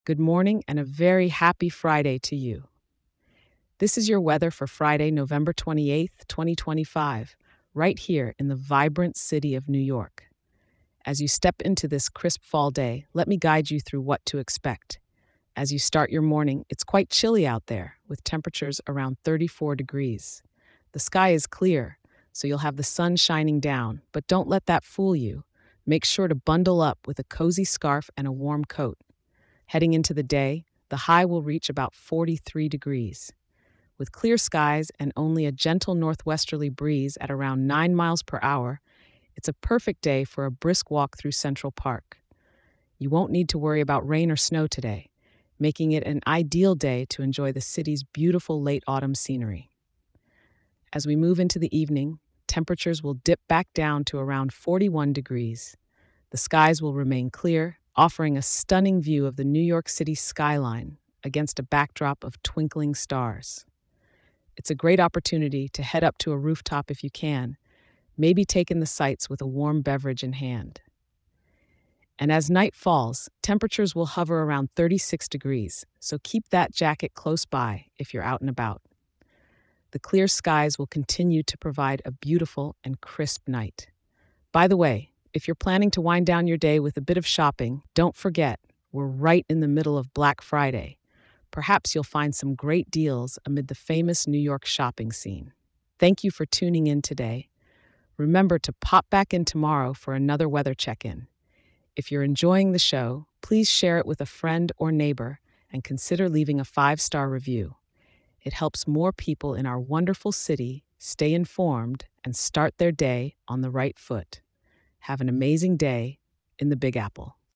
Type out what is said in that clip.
Good morning and a very happy Friday to you. This is your weather for Friday, November 28th, 2025, right here in the vibrant city of New York. As you step into this crisp fall day, let me guide you through what to expect. As you start your morning, it's quite chilly out there, with temperatures around 34 degrees. The sky is clear, so you'll have the sun shining down, but don't let that fool you. Make sure to bundle up with a cozy scarf and a warm coat. Heading into the day, the high will reach about 43 degrees. With clear skies and only a gentle northwesterly breeze at around 9 miles per hour, it's a perfect day for a brisk walk through Central Park. You won't need to worry about rain or snow today, making it an ideal day to enjoy the city's beautiful late autumn scenery. As we move into the evening, temperatures will dip back down to around 41 degrees. The skies will remain clear, offering a stunning view of the New York City skyline against a backdrop of twinkling stars. It's a great opportunity to head up to a rooftop if you can, maybe take in the sights with a warm beverage in hand. And as night falls, temperatures will hover around 36 degrees, so keep that jacket close by if you're out and about. The clear skies will continue to provide a beautiful and crisp night. By the way, if you're planning to wind down your day with a bit of shopping, don't forget, we're right in the middle of Black Friday. Perhaps you'll find some great deals amid the famous New York shopping scene. Thank you for tuning in today. Remember to pop back in tomorrow for another weather check-in. If you're enjoying the show, please share it with a friend or neighbor and consider leaving a 5-star review. It helps more people in our wonderful city stay informed and start their day on the right foot. Have an amazing day in the Big Apple.